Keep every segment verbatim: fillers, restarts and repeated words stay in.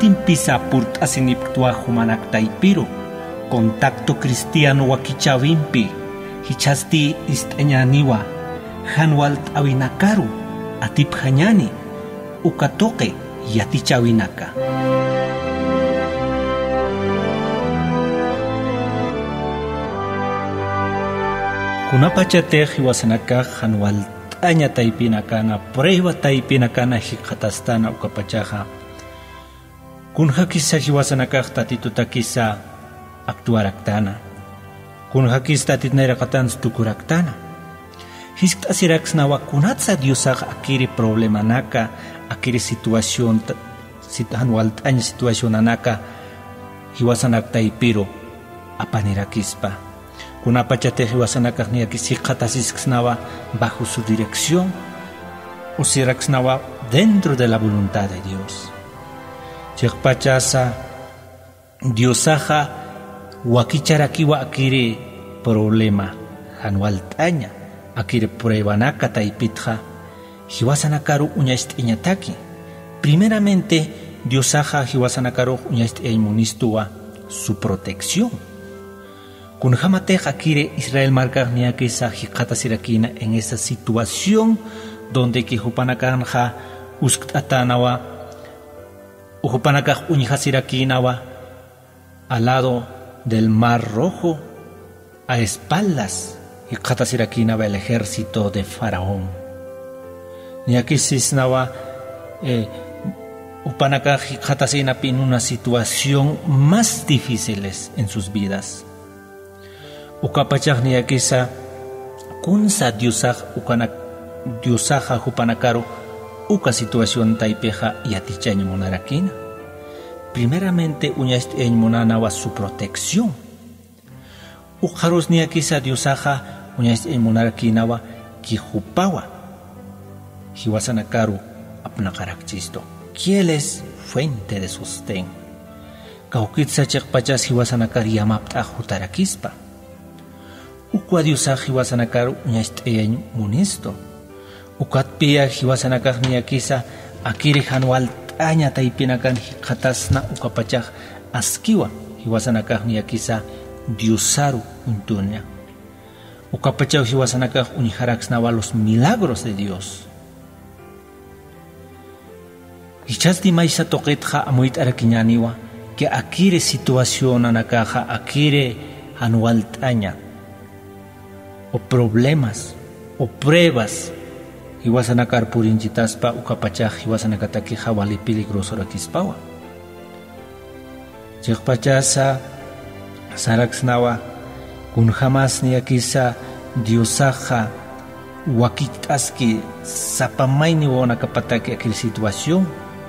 pisa purt asiniptua humanak taipiro. Contacto cristiano wakichavimpi. Hichasti isteñaniwa. Hanwalt awinakaru. Atip hanyani. Ukatoke yatichavinaca. Kunapachate hiwasanaka hanwalt aña taipinakana prueba taipinakana hikatastana ukapachaja. Kunha kisa hiwasanaka tatituta kisa actuaraktana. Kunha kisa tatitnerakatan stukuraktana. Hisk asiraksnawa kunatsa diosag akiri problema naka akiri situación hanwalt aña situación anaka hiwasanak taipiro apanirakispa. Kunapachate hiwasanakaj niakisi qatasisknawa bajo su dirección o siraksnawa dentro de la voluntad de Dios. Chikpachasa Diosaja wakicharakiwa akiri problema hanwaltaña akiri pruebanaka taipitja hiwasanakaru uñastiñataki. Primeramente Diosaja hiwasanakaru uñastiñmunistua su protección. Kunjamateja kire Israel marca niakisa hikatasirakina en esa situación donde que hupanakanja uskatanawa uhupanakaj uñjasirakinawa al lado del Mar Rojo a espaldas hikatasirakinawa el ejército de Faraón. Niakisisnawa eh, upanakaj hikatasinapi en una situación más difíciles en sus vidas. Ukapachaj niakisa kunsa diosaj ukanak diosaja hupanakaro uka situación taipeja yatichaña monarakina. Primeramente uñast en monanawa su protección. Ujarus niakisa diosaja uñast en monarakinawa kijupawa. Hiwasanakaru apnakarakchisto. ¿Quién es fuente de sostén? Kaukitsa chakpachas hiwasanakar yamapta jutarakispa. Ukwa diosaj hiwasanakar uñasteyañ munisto. Ukatpia hiwasanakar niakisa akiri hanwaltaña taipinakan hikatasna ukapachaj askiwa hiwasanakar niakisa diosaru untuña. Ukapachaj hiwasanakar uñijaraksnawa los milagros de Dios. Hichasti maisa toqetja amuit arakiñaniwa que akire situación anakaja akire hanwaltaña o problemas o pruebas hiwasanakar purinchitaspa ukapachaj hiwasanakataki hawali peligroso rakispawa. Chikpachasa saraksnawa kunjamas niakisa diosaja wakitaski sapamaini wanakapataki aquel situación.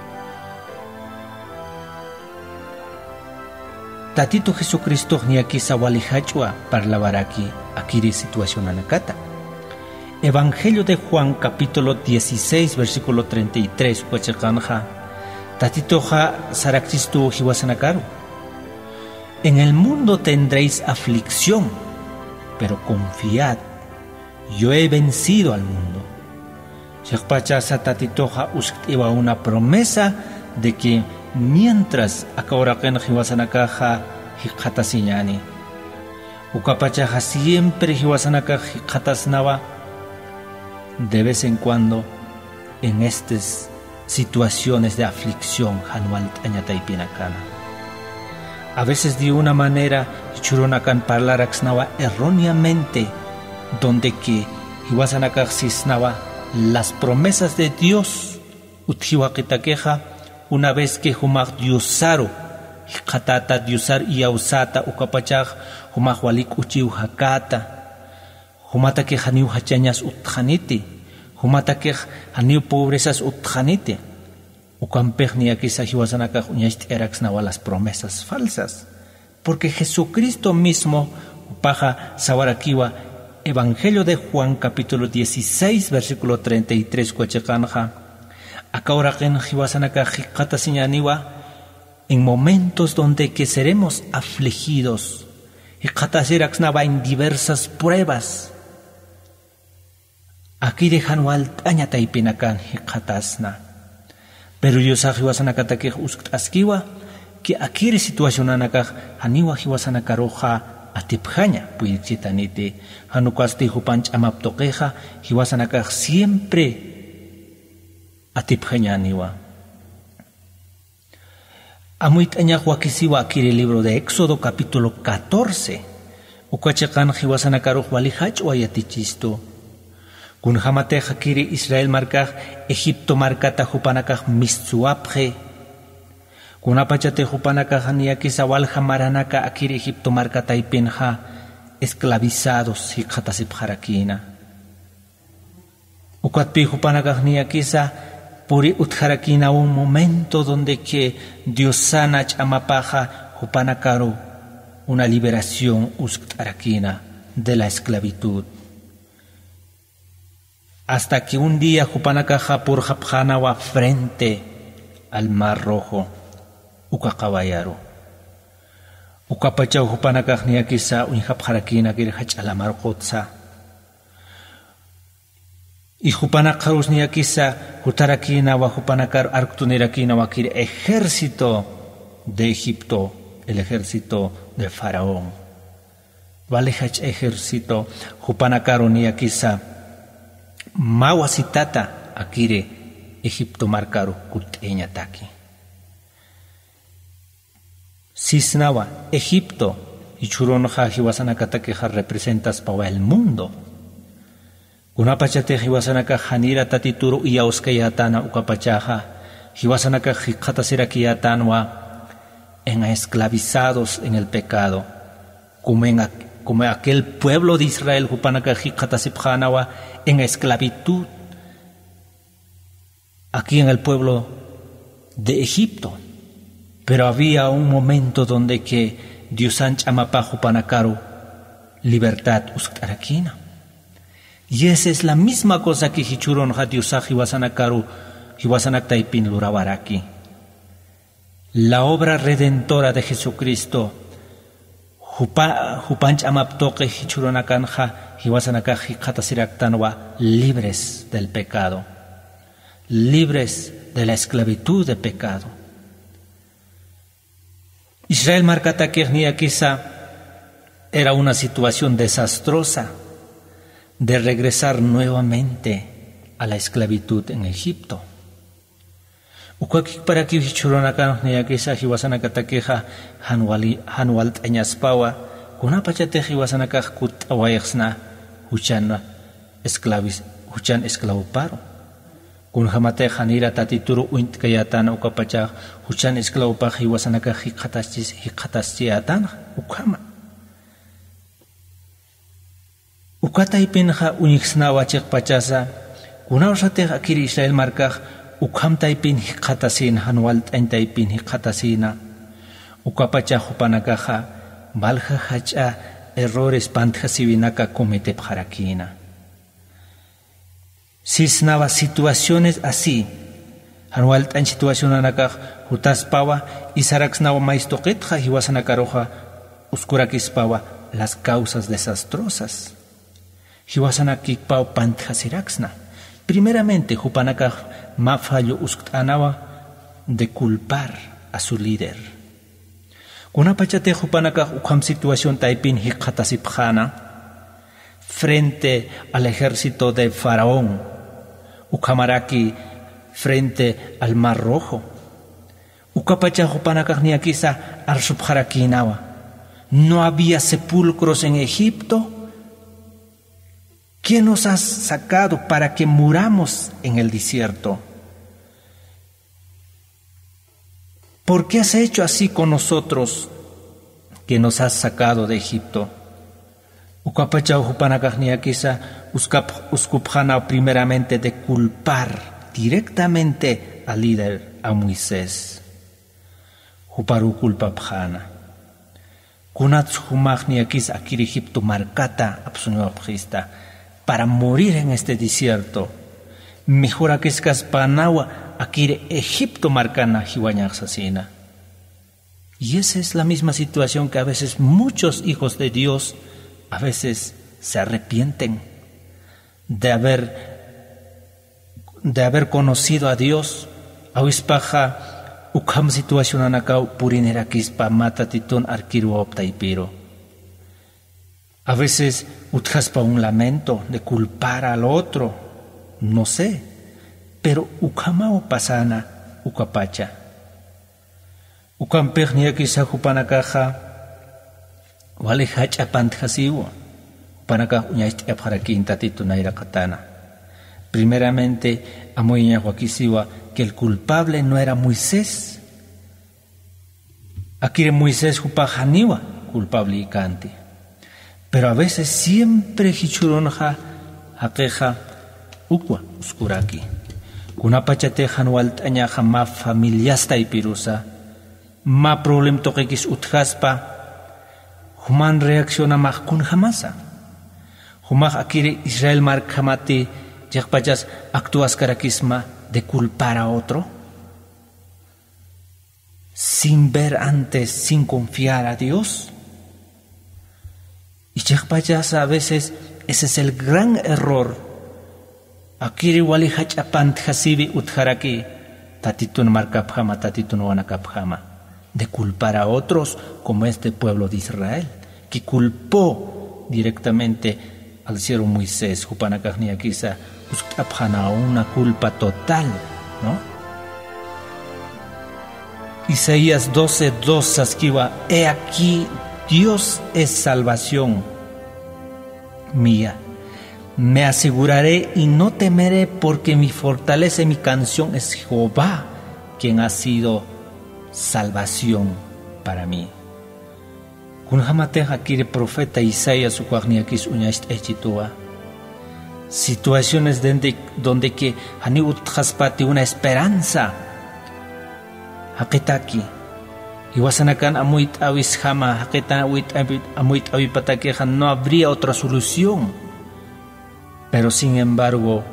Tatito Jesucristo niakisa walijachua parlabaraki akiri situación anakata. Evangelio de Juan capítulo dieciséis versículo treinta y tres huachakanja tatito ja saraktistu hiwasanakaru. En el mundo tendréis aflicción, pero confiad, yo he vencido al mundo. Chakpachasa tatito ja usktiwa una promesa de que mientras akauraken hiwasanakaja hikatasiñani ukapachaja siempre hiwasanaka hikatasnawa de vez en cuando en estas situaciones de aflicción hanwaltaña taipinakana. A veces de una manera churonakan parlaraksnawa erróneamente donde que hiwasanaka sisnawa las promesas de Dios utjiwakitakeja una vez que humag diosaru hikatata diosar iausata ukapachaj humag walik uchiu hakata humata que haniu hachañas utjaniti humata que haniu pobrezas utjaniti ukampej niakisa hiwasanakaj uñaist eraksnawa las promesas falsas porque Jesucristo mismo upaja sawarakiwa Evangelio de Juan capítulo dieciséis versículo treinta y tres kuachekanja akauraken hiwasanaka hikatasiñaniwa en momentos donde que seremos afligidos hikatasiraksnawa en diversas pruebas aquí dejan waltaña taipinakan hikatasna Pero yo sa hiwasanakata que usktaskiwa que akiri situación anakaj haniwa hiwasanakaroja atipjaña puyichitanite hanukasti hupanch amaptoqueja hiwasanakaj siempre atipjaña aniwa. Amuit añaj wakisiwa akiri libro de Éxodo capítulo catorce. Ukachakan hiwasanakaroja walihach wayatichisto. Kun hamateja kiri Israel markaj Egipto markata hupanakaj mistzuapje. Kunapachate hupanakaj niyakisa walja maranaka akiri Egipto markata ipinja esclavizados hikatasipjarakina. Ukatpi hupanakaj niyakisa puri utjarakina un momento donde que Dios sana chamapaja hupanakaro una liberación usktarakina de la esclavitud. Hasta que un día Jupanakaja por Japjanawa frente al Mar Rojo, Ukakabayaro. Ukapachau Jupanakaj niakisa unjapjarakina kirhach alamar kotsa. Y Jupanakaros niakisa Jutarakina wa Jupanakar Arctunerakina wa kir ejército de Egipto, el ejército de Faraón. Valehach ejército Jupanakaro niakisa Mawasitata akire Egipto marcaro kuteña taki. Cisnawa Egipto y churonja hiwasanakatakeja representas para el mundo. Kunapachate hiwasanaka hanira tatituru y auskayatana ukapachaja hiwasanaka hikatasirakiyatanwa en esclavizados en el pecado. Como en como aquel pueblo de Israel Jupanaka hikatasipjanawa en esclavitud aquí en el pueblo de Egipto. Pero había un momento donde que Dios anchama Jupanakaro libertad uskarakina. Y esa es la misma cosa que hichuron Dios hiwasanakaru hiwasanaktaipin lurabaraki. La obra redentora de Jesucristo Jupanch amaptoque hichuronakanja hiwasanakaji katasiraktanawa libres del pecado, libres de la esclavitud de pecado. Israel markatakirnia quizá era una situación desastrosa de regresar nuevamente a la esclavitud en Egipto. Ukwakik para que hichuronakan niakisa hiwasanakatakeja hanwali hanwal tañaspawa kunapachate hiwasanakaj kut awayaxna huchan esclavis huchan esclavoparo kun hamate hanira tatituru uint kayatana ukapacha huchan esclavopaj hiwasanakaj hikatastis hikatastiatan ukama ukata ipinja unixna wachik pachasa kunawsate akiri Israel markaj Ukamtaipin hikatasin hanwal taintaipin hikatasina ukapacha Jupanakaja valja hacha errores pantjasivinaka comete pjarakina. Cisnaba situaciones así hanwal tain situación anakaj hutaspawa y saraxnawa maistoqetja hiwasanakaroja uskurakispawa las causas desastrosas hiwasanakikpaw pantjasiraxna. Primeramente Jupanakaj ma fallo uskanawa de culpar a su líder. Kunapachate Jupanakaj ukam situación taipin hikatasipjana frente al ejército de Faraón, ukamaraki frente al Mar Rojo. Ukapacha Jupanakaj niakisa arsubjarakinawa. No había sepulcros en Egipto. ¿Quién nos has sacado para que muramos en el desierto? ¿Por qué has hecho así con nosotros que nos has sacado de Egipto? Ukapachau Jupanakajniakisa uskupjana primeramente de culpar directamente al líder, a Moisés. Juparu culpapjana. Kunats humagniakis akir Egipto marcata absunuapjista. Para morir en este desierto, mejor que es panawa aquí Egipto marcana hiwañaxasina. Y esa es la misma situación que a veces muchos hijos de Dios a veces se arrepienten de haber de haber conocido a Dios, awispaja ukham situación anakau purinerakispa matatitun arkiru optaipiro. A veces utjaspa un lamento de culpar al otro, no sé, pero ukamao pasana ukapacha. Ukampegnia kisa hupanakaja wale hacha pantjasiwo. Hupanaka uñaist epjarakin tatitunaira katana. Primeramente, amoiña huakisiwa que el culpable no era Moisés. Aquí de Moisés hupajaniwa culpable y canti. Pero a veces siempre hichuronja hakeja ukwa uskuraki. Kuna pachatejan waltañaja ma familiasta y pirusa. Ma problem toquequis utjaspa. Human reacciona más kun jamasa. Humaj akire Israel markamati yakpachas actúas carakisma de culpar a otro. Sin ver antes, sin confiar a Dios. Y yakpachas a veces ese es el gran error. Akire wali hachapant hasibi utharaki tatitun markapjama tatitun wanakapjama. De culpar a otros como este pueblo de Israel, que culpó directamente al ser Moisés, Hupanakajniakisa, Uskapjana, una culpa total, ¿no? Isaías doce, dos, Saskiwa, he aquí, Dios es salvación mía. Me aseguraré y no temeré porque mi fortaleza y mi canción es Jehová, quien ha sido salvación para mí. Kunjamateja kire profeta Isaías ukwagniakis uñaist echitua. Situaciones donde, donde que haniut jaspati una esperanza. Hakitaki. Iwasanakan amuit awis jama, hakita amuit awipatakeja, no habría otra solución. Pero sin embargo,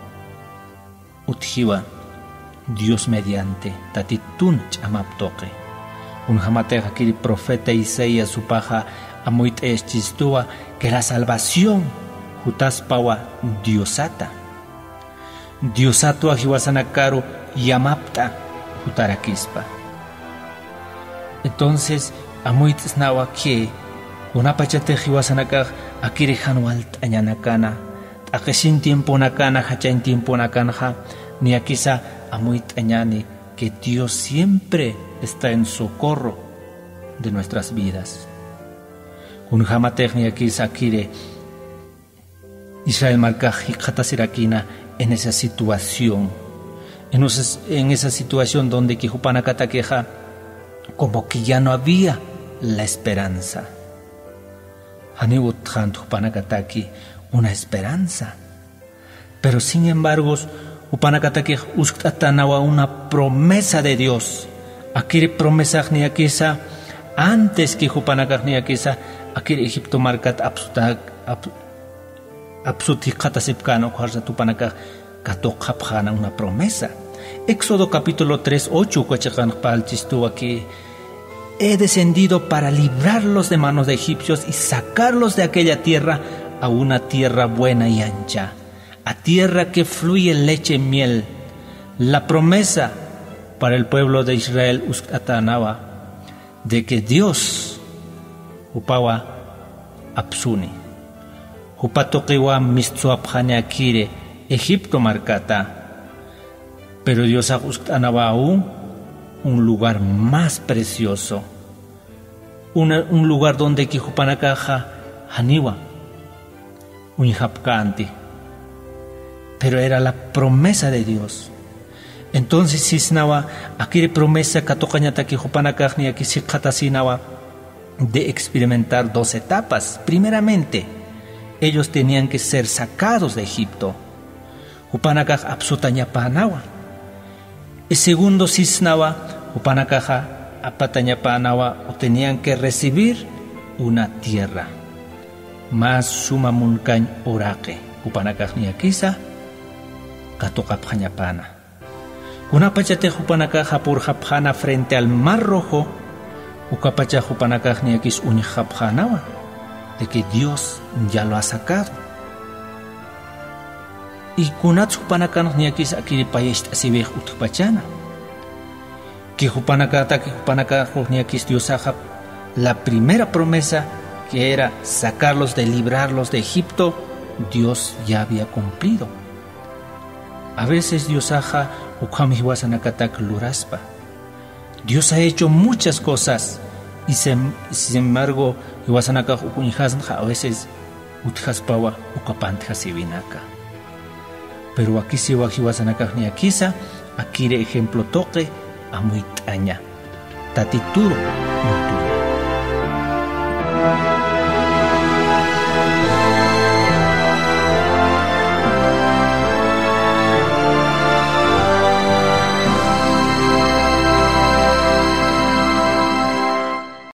utjiwa. Dios mediante, tatitun chamaptoque. Un jamateja kiri profeta Isaías supaja amuit estistua que la salvación jutaspawa Diosata. Diosato ajiwasanakaru yamapta jutarakispa. Entonces, amuit snawa que una pachate jiwasanakaj akiri hanwalt añanakana, akeshin tiempo nakana, hachain tiempo nakanja, ni akisa amuit añani que Dios siempre está en socorro de nuestras vidas. Un jamatechni aquí sakire Israel marcaji katasirakina en esa situación, en, esos, en esa situación donde que Hupanakatakeja como que ya no había la esperanza. Haniwut Hunt Hupanakataki una esperanza, pero sin embargo Upanakataki uskatanawa una promesa de Dios. Akiri promesa niakisa antes que Upanakakniakisa akiri Egipto markat absutak absuti katasipkano kharsa tupanaka katokapjana una promesa. Éxodo capítulo tres, ocho kuachakan palchistu aquí. He descendido para librarlos de manos de egipcios y sacarlos de aquella tierra a una tierra buena y ancha, a tierra que fluye leche y miel. La promesa para el pueblo de Israel uskatanaba de que Dios upawa apsuni upatokiwa mistsuapjane akire Egipto marcata, pero Dios uskatanaba aún un lugar más precioso, una, un lugar donde kijupanakaja haniwa unjapkanti. Pero era la promesa de Dios. Entonces, si snawa, aquí promesa katokañata que Hupanakajni aquí si katasinawa de experimentar dos etapas. Primeramente, ellos tenían que ser sacados de Egipto. Hupanakaj absutañapanawa. Y segundo, si snawa, Hupanakaja apatañapanawa o tenían que recibir una tierra. Más sumamunkañ orake. Hupanakajni akisa katokapjañapana. Unapacha Hupanakaja por japjana frente al Mar Rojo, ukapacha Hupanakajni akis unijapjanawa, de que Dios ya lo ha sacado. Y kunats Hupanakajni akis akiri payest asibej utpachana. que Jupanacata, que Jupanacata, Diosajap, la primera promesa que era sacarlos de librarlos de Egipto, Dios ya había cumplido. A veces Dios aja ukhamihuasanakatak luraspa. Dios ha hecho muchas cosas y sin embargo a veces utjaspawa ukapantjasivinaka. Pero aquí si wajiwasanakak ni akisa, aquí ejemplo toque a muy taña. Tatituro, muturo.